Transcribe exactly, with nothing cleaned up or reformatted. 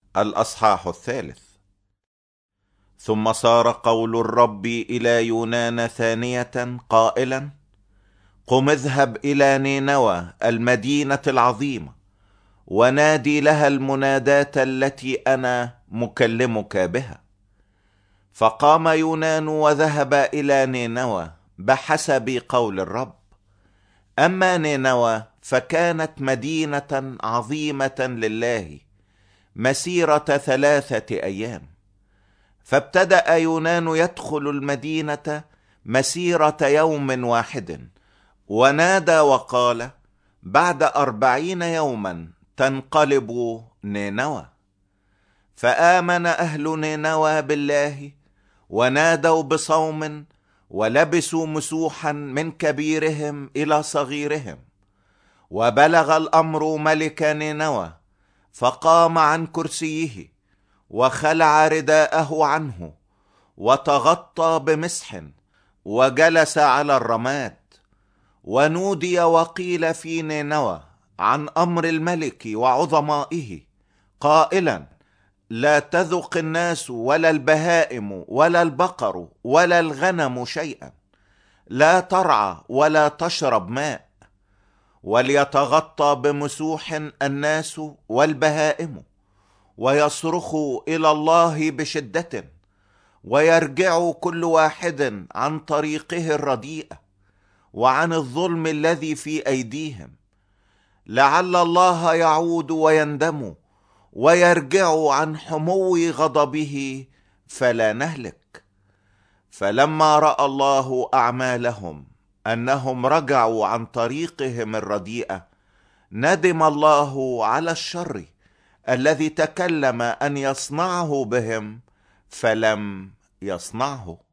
الأصحاح الثالث. ثم صار قول الرب إلى يونان ثانية قائلا: قم اذهب إلى نينوى المدينة العظيمة، ونادي لها المناداة التي أنا مكلمك بها. فقام يونان وذهب إلى نينوى بحسب قول الرب. أما نينوى فكانت مدينة عظيمة لله، مسيرة ثلاثة أيام. فابتدأ يونان يدخل المدينة مسيرة يوم واحد، ونادى وقال: بعد أربعين يوما تنقلب نينوى. فآمن أهل نينوى بالله، ونادوا بصوم، ولبسوا مسوحا من كبيرهم إلى صغيرهم. وبلغ الأمر ملك نينوى، فقام عن كرسيه، وخلع رداءه عنه، وتغطى بمسح، وجلس على الرماد. ونودي وقيل في نينوى عن أمر الملك وعظمائه قائلا: لا تذق الناس ولا البهائم ولا البقر ولا الغنم شيئا، لا ترعى ولا تشرب ماء، وليتغطى بمسوح الناس والبهائم، ويصرخوا إلى الله بشدة، ويرجع كل واحد عن طريقه الرديئة وعن الظلم الذي في أيديهم، لعل الله يعود ويندم ويرجع عن حمو غضبه فلا نهلك. فلما رأى الله أعمالهم أنهم رجعوا عن طريقهم الرديئة، ندم الله على الشر الذي تكلم أن يصنعه بهم فلم يصنعه.